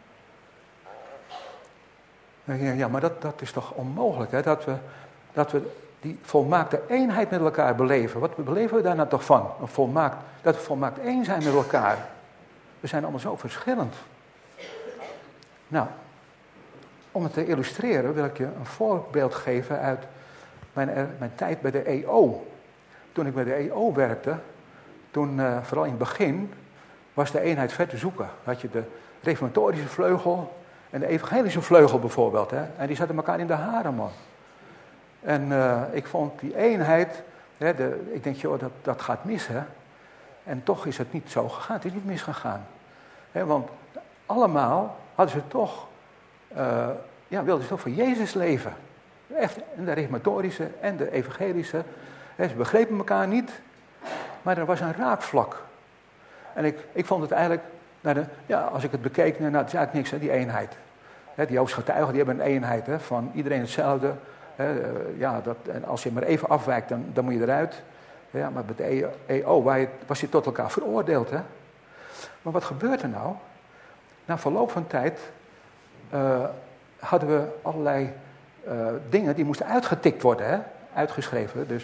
Ja, maar dat is toch onmogelijk, hè? Dat we die volmaakte eenheid met elkaar beleven. Wat beleven we daar nou toch van? Dat we volmaakt één zijn met elkaar. We zijn allemaal zo verschillend. Nou, om het te illustreren wil ik je een voorbeeld geven uit mijn tijd bij de EO. Toen ik bij de EO werkte, vooral in het begin, was de eenheid ver te zoeken. Had je de reformatorische vleugel en de evangelische vleugel bijvoorbeeld. Hè? En die zaten elkaar in de haren, man. En ik vond die eenheid, ik denk, joh, dat gaat mis, hè. En toch is het niet zo gegaan, het is niet misgegaan. Want allemaal hadden ze toch, wilden ze toch voor Jezus leven. Echt, en de reformatorische en de evangelische. Ze begrepen elkaar niet, maar er was een raakvlak. En ik vond het eigenlijk, als ik het bekeek, het is eigenlijk niks, hè, die eenheid. Die Joodse getuigen, die hebben een eenheid, hè, van iedereen hetzelfde. En als je maar even afwijkt, dan moet je eruit. Ja, maar bij de EO was je tot elkaar veroordeeld. Hè? Maar wat gebeurt er nou? Na verloop van tijd hadden we allerlei dingen die moesten uitgetikt worden. Hè? Uitgeschreven. Dus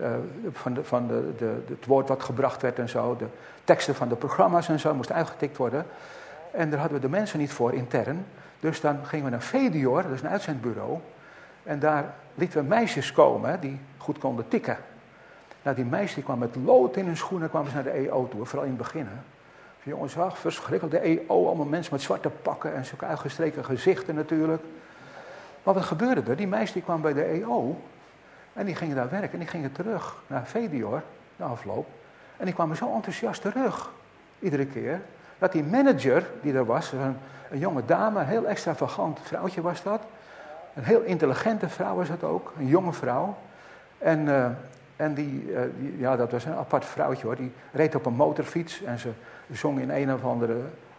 het woord wat gebracht werd en zo. De teksten van de programma's en zo moesten uitgetikt worden. En daar hadden we de mensen niet voor intern. Dus dan gingen we naar Vedior, dat is een uitzendbureau. En daar lieten we meisjes komen die goed konden tikken. Nou, die meisjes die kwamen met lood in hun schoenen, kwamen ze naar de EO toe, vooral in het begin. Hè. Jongens, verschrikkelijk, de EO, allemaal mensen met zwarte pakken en zulke uitgestreken gezichten natuurlijk. Maar wat gebeurde er? Die meisjes die kwamen bij de EO en die gingen daar werken en die gingen terug naar Vedior, na afloop. En die kwamen zo enthousiast terug, iedere keer, dat die manager die er was, een jonge dame, een heel extravagant vrouwtje was dat. Een heel intelligente vrouw was dat ook, een jonge vrouw. En dat was een apart vrouwtje hoor. Die reed op een motorfiets en ze zong in een of andere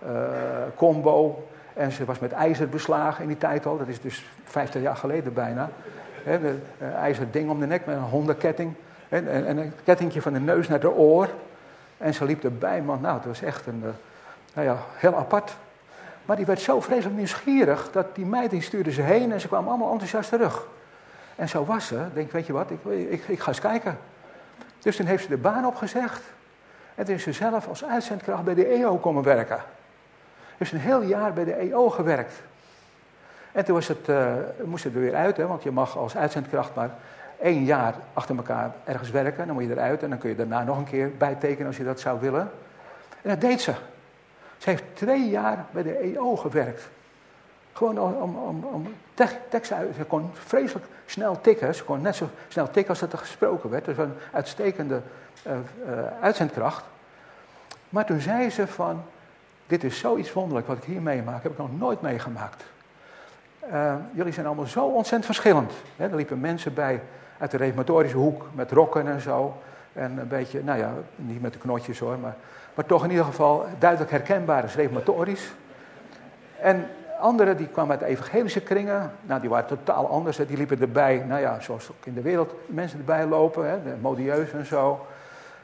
combo. En ze was met ijzer beslagen in die tijd al. Dat is dus 50 jaar geleden bijna. Een ijzeren ding om de nek met een hondenketting. En een kettingje van de neus naar de oor. En ze liep erbij, man. Nou, het was echt heel apart. Maar die werd zo vreselijk nieuwsgierig dat die meid die stuurde ze heen en ze kwamen allemaal enthousiast terug. En zo was ze. Denk, weet je wat, ik ga eens kijken. Dus toen heeft ze de baan opgezegd. En toen is ze zelf als uitzendkracht bij de EO komen werken. Dus een heel jaar bij de EO gewerkt. En toen moest het er weer uit, hè, want je mag als uitzendkracht maar 1 jaar achter elkaar ergens werken. Dan moet je eruit en dan kun je daarna nog een keer bijtekenen als je dat zou willen. En dat deed ze. Ze heeft 2 jaar bij de EO gewerkt. Gewoon om teksten uit. Ze kon vreselijk snel tikken. Ze kon net zo snel tikken als dat er gesproken werd. Dus een uitstekende uitzendkracht. Maar toen zei ze van, dit is zoiets wonderlijk wat ik hier meemaak. Heb ik nog nooit meegemaakt. Jullie zijn allemaal zo ontzettend verschillend. Hè? Er liepen mensen bij uit de reformatorische hoek met rokken en zo. En een beetje, niet met de knotjes hoor, maar toch in ieder geval duidelijk herkenbaar als reformatorisch. En anderen die kwamen uit de evangelische kringen, die waren totaal anders. Die liepen erbij, zoals ook in de wereld mensen erbij lopen, hè, de modieus en zo.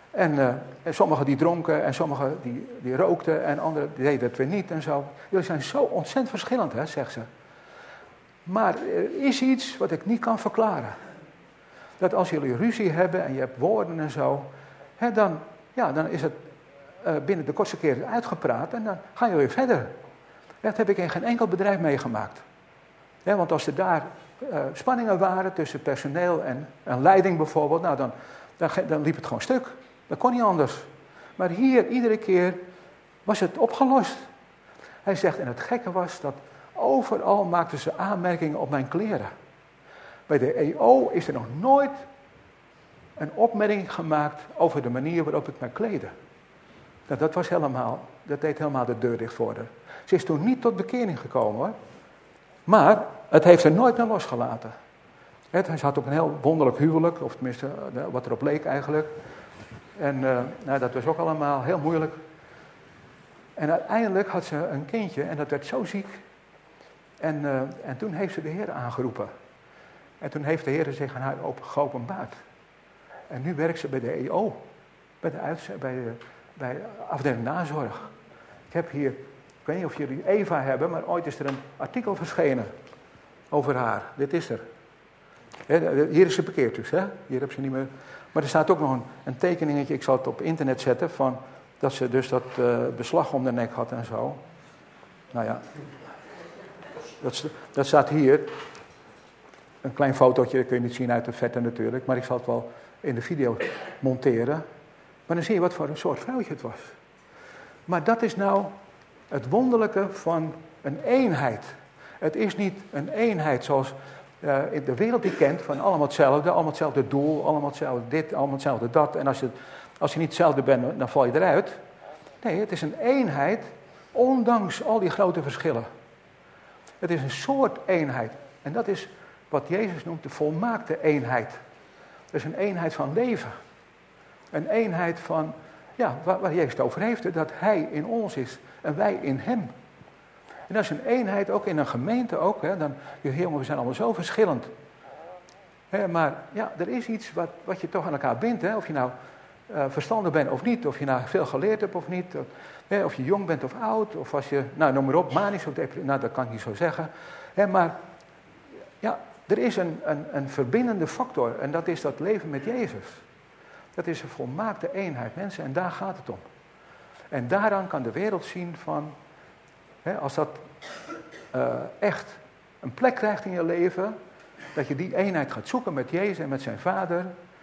En sommigen die dronken en sommigen die rookten en anderen die deden het weer niet en zo. Jullie zijn zo ontzettend verschillend, hè, zegt ze. Maar er is iets wat ik niet kan verklaren. Dat als jullie ruzie hebben en je hebt woorden en zo, hè, dan is het binnen de kortste keer uitgepraat en dan gaan jullie weer verder. Dat heb ik in geen enkel bedrijf meegemaakt. Ja, want als er daar spanningen waren tussen personeel en leiding bijvoorbeeld, nou dan liep het gewoon stuk. Dat kon niet anders. Maar hier, iedere keer, was het opgelost. Hij zegt, en het gekke was dat overal maakten ze aanmerkingen op mijn kleren. Bij de EO is er nog nooit een opmerking gemaakt over de manier waarop ik mij kleedde. Nou, dat deed helemaal de deur dicht voor haar. Ze is toen niet tot bekering gekomen, hoor. Maar het heeft er nooit meer losgelaten. Ze had ook een heel wonderlijk huwelijk, of tenminste wat erop leek eigenlijk. En dat was ook allemaal heel moeilijk. En uiteindelijk had ze een kindje en dat werd zo ziek. En toen heeft ze de Heer aangeroepen. En toen heeft de Heer zich aan haar geopenbaard. En nu werkt ze bij de EO, bij afdeling nazorg. Ik heb hier, ik weet niet of jullie Eva hebben, maar ooit is er een artikel verschenen over haar. Dit is er. Hier is ze bekeerd dus, hè? Hier heb ze niet meer. Maar er staat ook nog een tekeningetje, ik zal het op internet zetten, van dat ze dus dat beslag om de nek had en zo. Nou ja, dat staat hier. Een klein fotootje, kun je niet zien uit de verte natuurlijk, maar ik zal het wel in de video monteren. Maar dan zie je wat voor een soort vrouwtje het was. Maar dat is nou het wonderlijke van een eenheid. Het is niet een eenheid zoals in de wereld die kent, van allemaal hetzelfde doel, allemaal hetzelfde dit, allemaal hetzelfde dat. En als je niet hetzelfde bent, dan val je eruit. Nee, het is een eenheid, ondanks al die grote verschillen. Het is een soort eenheid. En dat is wat Jezus noemt de volmaakte eenheid. Het is een eenheid van leven. Een eenheid van, ja, waar Jezus het over heeft, dat Hij in ons is en wij in Hem. En dat is een eenheid, ook in een gemeente ook. Hè, jongen, we zijn allemaal zo verschillend. Maar ja, er is iets wat je toch aan elkaar bindt. Hè, of je nou verstandig bent of niet, of je nou veel geleerd hebt of niet. Of je jong bent of oud, of als je, nou noem maar op, manisch of depressief, nou dat kan ik niet zo zeggen. Maar ja, er is een verbindende factor en dat is dat leven met Jezus. Dat is een volmaakte eenheid, mensen, en daar gaat het om. En daaraan kan de wereld zien van, als dat echt een plek krijgt in je leven, dat je die eenheid gaat zoeken met Jezus en met zijn Vader,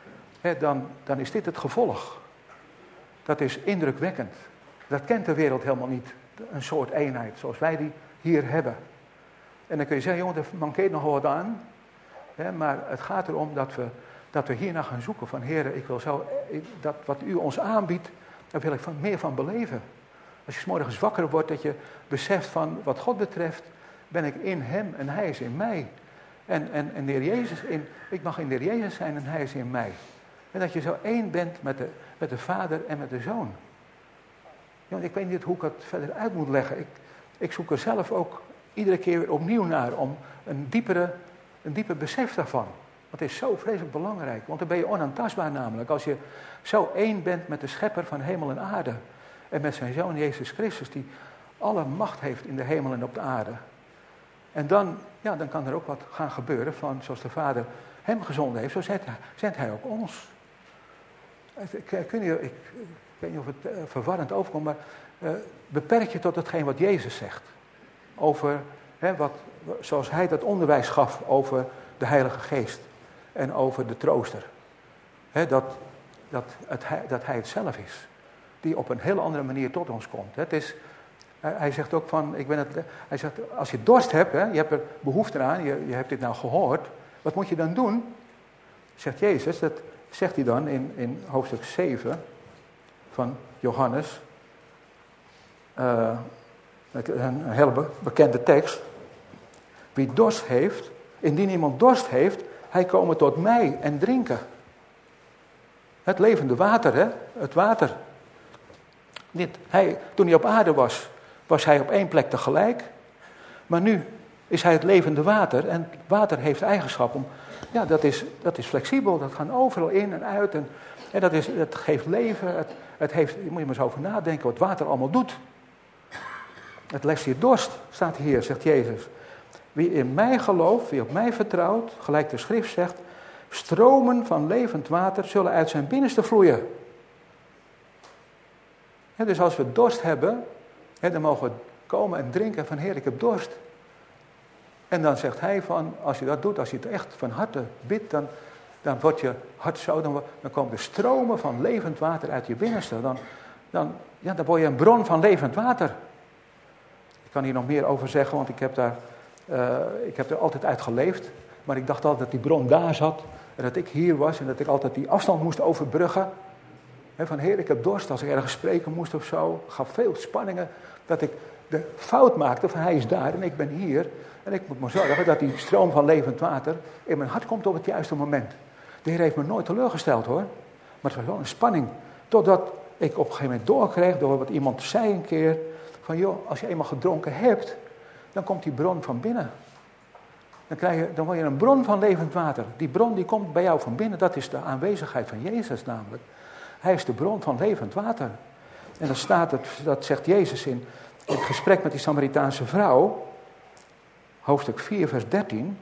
dan is dit het gevolg. Dat is indrukwekkend. Dat kent de wereld helemaal niet, een soort eenheid zoals wij die hier hebben. En dan kun je zeggen, jongen, er mankeert nog wat aan. Maar het gaat erom dat we hiernaar gaan zoeken van, Heer, ik wil dat wat u ons aanbiedt, daar wil ik meer van beleven. Als je 's morgens wakker wordt, dat je beseft van wat God betreft, ben ik in Hem en Hij is in mij. En de Heer Jezus ik mag in de Heer Jezus zijn en Hij is in mij. En dat je zo één bent met de Vader en met de Zoon. Ja, ik weet niet hoe ik het verder uit moet leggen. Ik zoek er zelf ook iedere keer weer opnieuw naar om een dieper besef daarvan. Want het is zo vreselijk belangrijk. Want dan ben je onaantastbaar namelijk. Als je zo één bent met de schepper van hemel en aarde. En met zijn Zoon Jezus Christus die alle macht heeft in de hemel en op de aarde. En dan kan er ook wat gaan gebeuren van zoals de Vader hem gezonden heeft. Zo zendt hij ook ons. Ik weet niet of het verwarrend overkomt, maar beperk je tot hetgeen wat Jezus zegt. Over, zoals hij dat onderwijs gaf over de Heilige Geest. En over de trooster. Dat hij het zelf is. Die op een heel andere manier tot ons komt. Hij zegt ook van, hij zegt, als je dorst hebt, je hebt er behoefte aan, je hebt dit nou gehoord. Wat moet je dan doen? Zegt Jezus, dat zegt hij dan in hoofdstuk 7 van Johannes. Een hele bekende tekst. Wie dorst heeft, indien iemand dorst heeft, hij komen tot mij en drinken. Het levende water, het water. Toen hij op aarde was hij op één plek tegelijk. Maar nu is hij het levende water. En water heeft eigenschap om Ja, dat is flexibel. Dat gaat overal in en uit. En het geeft leven. Het heeft, moet je maar eens over nadenken wat water allemaal doet. Het lest je dorst, staat hier, zegt Jezus. Wie in mij gelooft, wie op mij vertrouwt, gelijk de schrift zegt, stromen van levend water zullen uit zijn binnenste vloeien. Ja, dus als we dorst hebben, dan mogen we komen en drinken van Heer, ik heb dorst. En dan zegt hij van, als je dat doet, als je het echt van harte bidt, dan wordt je hart zo, dan komen de stromen van levend water uit je binnenste. Dan word je een bron van levend water. Ik kan hier nog meer over zeggen, want ik heb er altijd uit geleefd. Maar ik dacht altijd dat die bron daar zat en dat ik hier was en dat ik altijd die afstand moest overbruggen. Van Heer, ik heb dorst, als ik ergens spreken moest of zo, gaf veel spanningen, dat ik de fout maakte van hij is daar en ik ben hier. En ik moet maar zorgen dat die stroom van levend water in mijn hart komt op het juiste moment. De Heer heeft me nooit teleurgesteld hoor. Maar het was wel een spanning. Totdat ik op een gegeven moment doorkreeg, door wat iemand zei een keer, van joh, als je eenmaal gedronken hebt, dan komt die bron van binnen. Dan word je een bron van levend water. Die bron die komt bij jou van binnen, dat is de aanwezigheid van Jezus namelijk. Hij is de bron van levend water. En dan staat het, dat zegt Jezus in het gesprek met die Samaritaanse vrouw, hoofdstuk 4, vers 13.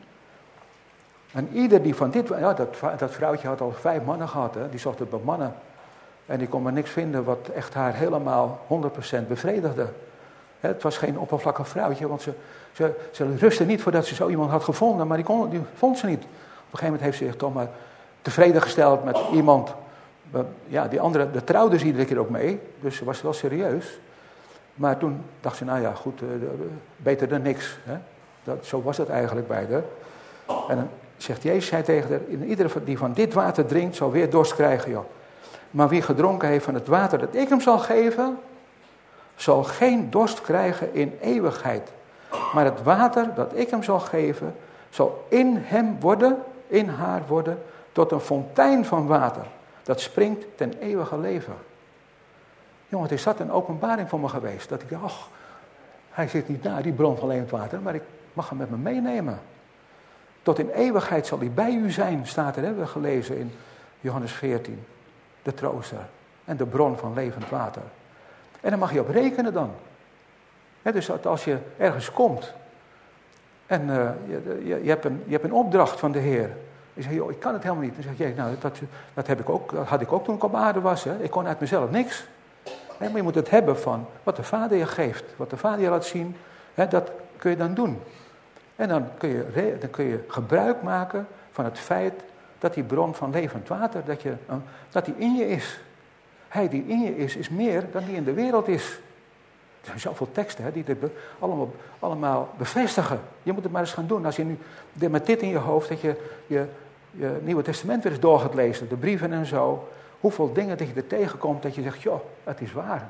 En ieder die van dit... Ja, dat vrouwtje had al 5 mannen gehad, hè, die zocht het bij mannen. En die kon maar niks vinden wat echt haar helemaal 100% bevredigde. Het was geen oppervlakkig vrouwtje, want ze rustte niet voordat ze zo iemand had gevonden, maar die vond ze niet. Op een gegeven moment heeft ze zich toch maar tevreden gesteld met iemand. Ja, die andere, daar trouwde ze iedere keer ook mee, dus ze was wel serieus. Maar toen dacht ze, nou ja, goed, beter dan niks. Hè? Zo was het eigenlijk bij haar. En dan zegt Jezus, zei tegen haar, ieder die van dit water drinkt, zal weer dorst krijgen, joh. Maar wie gedronken heeft van het water dat ik hem zal geven, zal geen dorst krijgen in eeuwigheid. Maar het water dat ik hem zal geven, zal in hem worden, in haar worden, tot een fontein van water. Dat springt ten eeuwige leven. Jongen, het is dat een openbaring voor me geweest. Dat ik dacht, ach, hij zit niet naar die bron van levend water, maar ik mag hem met me meenemen. Tot in eeuwigheid zal hij bij u zijn, staat er, hebben we gelezen in Johannes 14. De trooster en de bron van levend water. En daar mag je op rekenen dan. Dus als je ergens komt en je hebt een opdracht van de Heer. Je zegt, joh, ik kan het helemaal niet. Dan zeg je, nou, dat had ik ook toen ik op aarde was. Hè. Ik kon uit mezelf niks. Maar je moet het hebben van wat de Vader je geeft. Wat de Vader je laat zien, dat kun je dan doen. En dan kun je gebruik maken van het feit dat die bron van levend water, dat die in je is. Hij die in je is meer dan die in de wereld is. Er zijn zoveel teksten die dit allemaal bevestigen. Je moet het maar eens gaan doen. Als je nu met dit in je hoofd, dat je Nieuwe Testament weer eens door gaat lezen, de brieven en zo. Hoeveel dingen dat je er tegenkomt dat je zegt, joh, het is waar.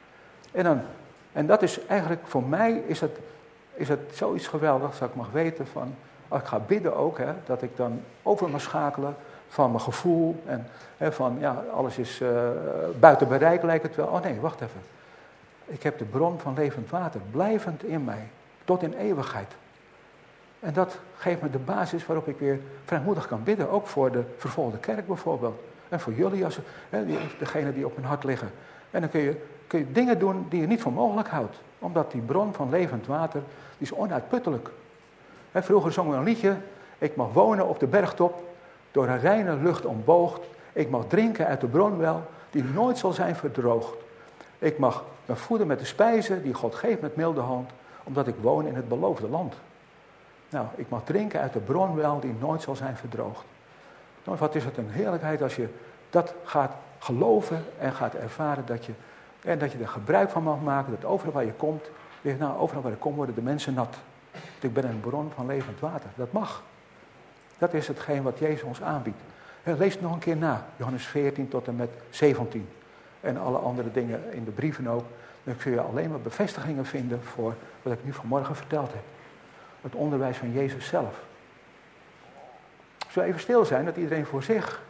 En dat is eigenlijk, voor mij is het zoiets geweldigs dat ik mag weten van, als ik ga bidden ook, dat ik dan over mag schakelen van mijn gevoel en van, ja, alles is buiten bereik lijkt het wel. Oh nee, wacht even. Ik heb de bron van levend water blijvend in mij, tot in eeuwigheid. En dat geeft me de basis waarop ik weer vrijmoedig kan bidden, ook voor de vervolgde kerk bijvoorbeeld. En voor jullie, degene die op hun hart liggen. En dan kun je dingen doen die je niet voor mogelijk houdt. Omdat die bron van levend water, die is onuitputtelijk. Vroeger zongen we een liedje, ik mag wonen op de bergtop, door een reine lucht omboogd. Ik mag drinken uit de bronwel, die nooit zal zijn verdroogd. Ik mag me voeden met de spijzen die God geeft met milde hand, omdat ik woon in het beloofde land. Nou, ik mag drinken uit de bronwel die nooit zal zijn verdroogd. Nou, wat is het een heerlijkheid als je dat gaat geloven en gaat ervaren dat je er gebruik van mag maken, dat overal waar je komt, overal waar ik kom worden de mensen nat. Ik ben een bron van levend water. Dat mag. Dat is hetgeen wat Jezus ons aanbiedt. Lees het nog een keer na. Johannes 14 tot en met 17. En alle andere dingen in de brieven ook. Dan kun je alleen maar bevestigingen vinden voor wat ik nu vanmorgen verteld heb. Het onderwijs van Jezus zelf. Zullen we even stil zijn dat iedereen voor zich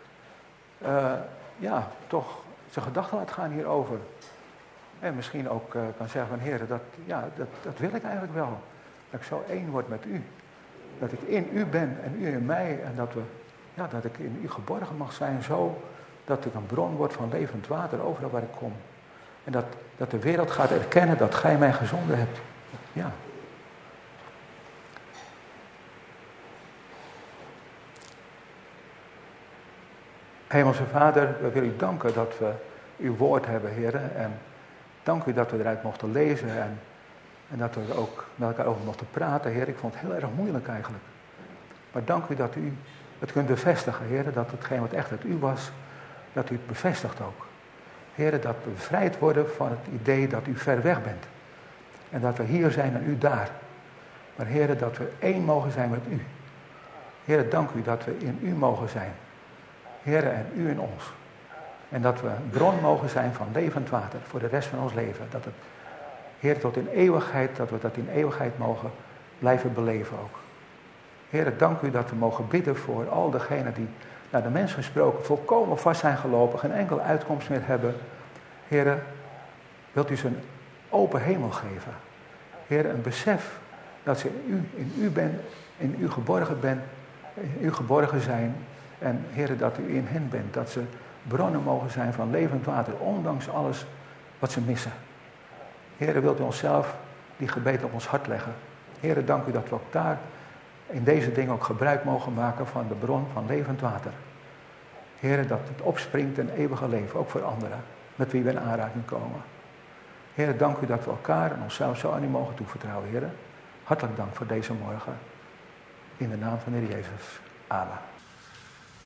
toch zijn gedachten laat gaan hierover. En misschien ook kan zeggen van Heer, dat wil ik eigenlijk wel. Dat ik zo één word met u. dat ik in u ben en u in mij. En dat ik in u geborgen mag zijn, zo dat ik een bron word van levend water overal waar ik kom. En dat de wereld gaat erkennen dat gij mij gezonden hebt. Ja. Hemelse Vader, we willen u danken dat we uw woord hebben, heren. En dank u dat we eruit mochten lezen en dat we ook met elkaar over mochten praten, Heer. Ik vond het heel erg moeilijk eigenlijk. Maar dank u dat u het kunt bevestigen, Heer. Dat hetgeen wat echt uit u was, dat u het bevestigt ook. Heer, dat we bevrijd worden van het idee dat u ver weg bent. En dat we hier zijn en u daar. Maar Heer, dat we één mogen zijn met u. Heer, dank u dat we in u mogen zijn. Heer, en u in ons. En dat we een bron mogen zijn van levend water voor de rest van ons leven. Dat het, Heer, tot in eeuwigheid, dat we dat in eeuwigheid mogen blijven beleven ook. Heer, dank u dat we mogen bidden voor al degenen die, naar de mens gesproken, volkomen vast zijn gelopen, geen enkele uitkomst meer hebben. Heer, wilt u ze een open hemel geven. Heer, een besef dat ze in u geborgen zijn. En Heer, dat u in hen bent, dat ze bronnen mogen zijn van levend water, ondanks alles wat ze missen. Heer, wilt u onszelf die gebeden op ons hart leggen. Heer, dank u dat we ook daar in deze dingen ook gebruik mogen maken van de bron van levend water. Heer, dat het opspringt in eeuwige leven, ook voor anderen, met wie we in aanraking komen. Heer, dank u dat we elkaar en onszelf zo aan u mogen toevertrouwen, Heer. Hartelijk dank voor deze morgen. In de naam van de Heer Jezus. Amen.